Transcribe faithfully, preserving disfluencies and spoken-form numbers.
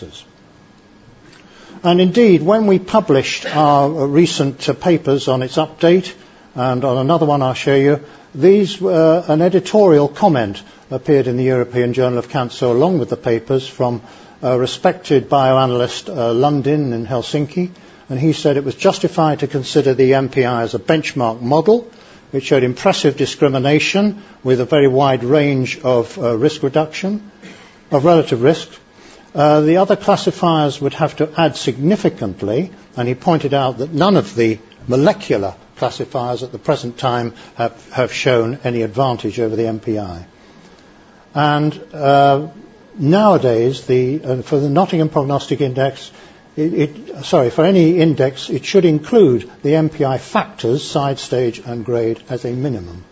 indexes. And indeed, when we published our recent uh, papers on its update, and on another one I'll show you, these were an editorial comment appeared in the European Journal of Cancer along with the papers from a respected bioanalyst uh, Lundin in Helsinki, and he said it was justified to consider the M P I as a benchmark model. It showed impressive discrimination with a very wide range of uh, risk reduction, of relative risk. Uh, the other classifiers would have to add significantly, and he pointed out that none of the molecular classifiers at the present time have, have shown any advantage over the M P I. And uh, nowadays, the, uh, for the Nottingham Prognostic Index, it, it, sorry, for any index, it should include the M P I factors, side stage and grade, as a minimum.